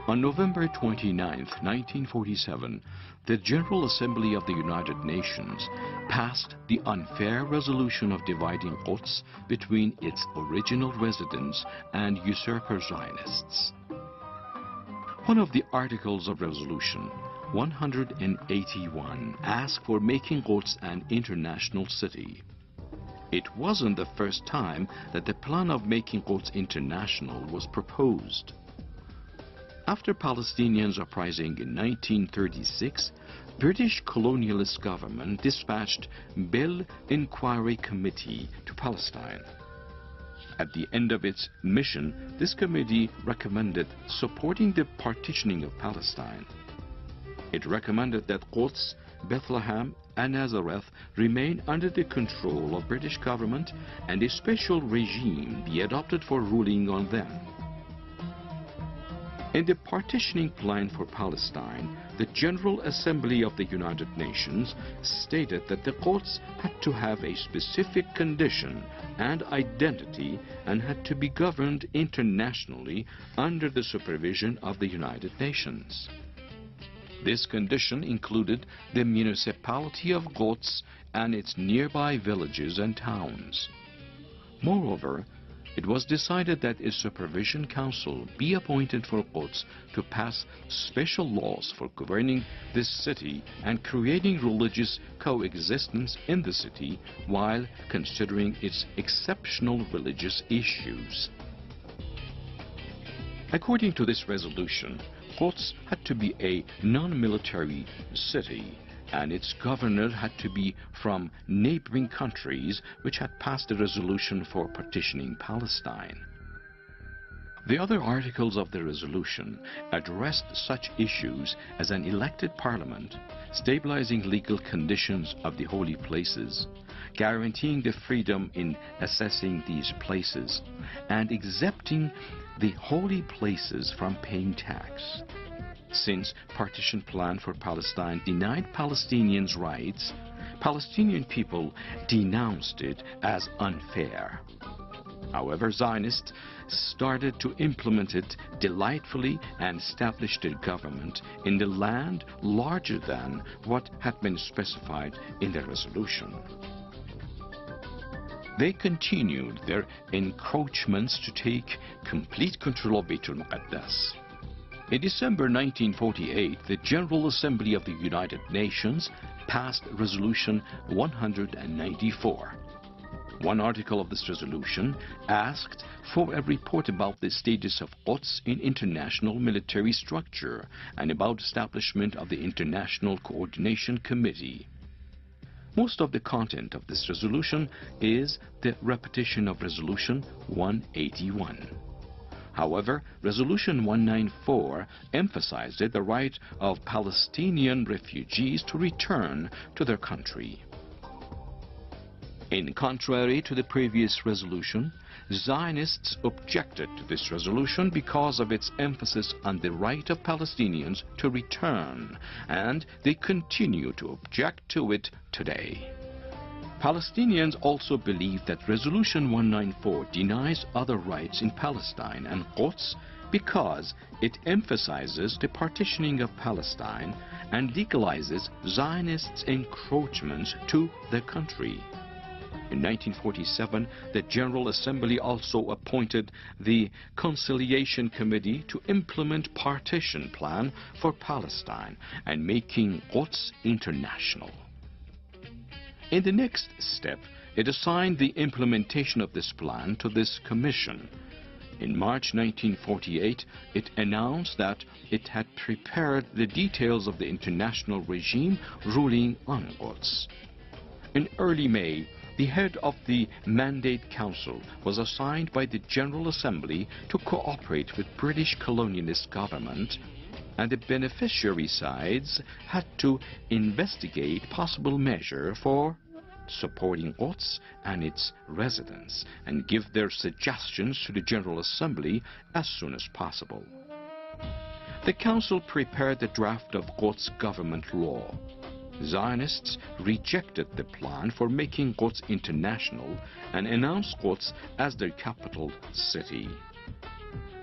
On November 29, 1947, the General Assembly of the United Nations passed the unfair resolution of dividing Quds between its original residents and usurper Zionists. One of the articles of resolution, 181, asked for making Quds an international city. It wasn't the first time that the plan of making Quds international was proposed. After Palestinians' uprising in 1936, British colonialist government dispatched Bill Inquiry Committee to Palestine. At the end of its mission, this committee recommended supporting the partitioning of Palestine. It recommended that Quds, Bethlehem, and Nazareth remain under the control of British government and a special regime be adopted for ruling on them. In the partitioning plan for Palestine, the General Assembly of the United Nations stated that the Quds had to have a specific condition and identity and had to be governed internationally under the supervision of the United Nations. This condition included the municipality of Quds and its nearby villages and towns. Moreover, it was decided that a supervision council be appointed for Quds to pass special laws for governing this city and creating religious coexistence in the city while considering its exceptional religious issues. According to this resolution, Quds had to be a non-military city, and its governor had to be from neighboring countries which had passed a resolution for partitioning Palestine. The other articles of the resolution addressed such issues as an elected parliament, stabilizing legal conditions of the holy places, guaranteeing the freedom in assessing these places, and exempting the holy places from paying tax. Since partition plan for Palestine denied Palestinians' rights, Palestinian people denounced it as unfair. However, Zionists started to implement it delightfully and established a government in the land larger than what had been specified in the resolution. They continued their encroachments to take complete control of Beit al-Muqaddas. In December 1948, the General Assembly of the United Nations passed Resolution 194. One article of this resolution asked for a report about the status of Quds in international military structure and about establishment of the International Coordination Committee. Most of the content of this resolution is the repetition of Resolution 181. However, Resolution 194 emphasized the right of Palestinian refugees to return to their country. In contrary to the previous resolution, Zionists objected to this resolution because of its emphasis on the right of Palestinians to return, and they continue to object to it today. Palestinians also believe that Resolution 194 denies other rights in Palestine and Quds because it emphasizes the partitioning of Palestine and legalizes Zionists' encroachments to their country. In 1947, the General Assembly also appointed the Conciliation Committee to implement partition plan for Palestine and making Quds international. In the next step, it assigned the implementation of this plan to this commission. In March 1948, it announced that it had prepared the details of the international regime ruling on Quds. In early May, the head of the Mandate Council was assigned by the General Assembly to cooperate with British colonialist government, and the beneficiary sides had to investigate possible measures for supporting Quds and its residents and give their suggestions to the General Assembly as soon as possible. The Council prepared the draft of Quds government law. Zionists rejected the plan for making Quds international and announced Quds as their capital city.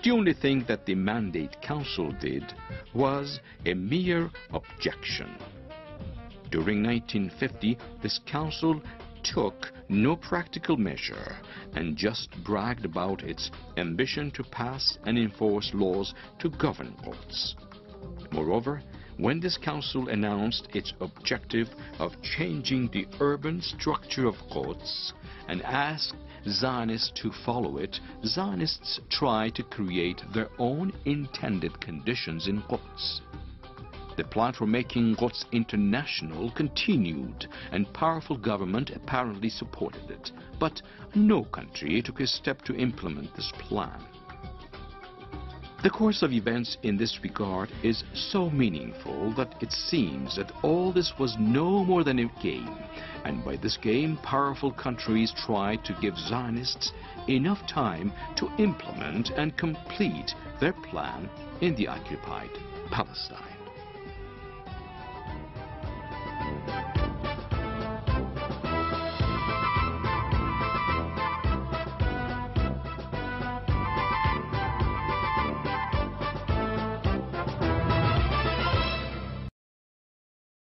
The only thing that the Mandate Council did was a mere objection. During 1950, this council took no practical measure and just bragged about its ambition to pass and enforce laws to govern Quds. Moreover, when this council announced its objective of changing the urban structure of Quds and asked Zionists to follow it, Zionists tried to create their own intended conditions in Quds. The plan for making Quds international continued, and powerful government apparently supported it, but no country took a step to implement this plan. The course of events in this regard is so meaningful that it seems that all this was no more than a game, and by this game powerful countries tried to give Zionists enough time to implement and complete their plan in the occupied Palestine.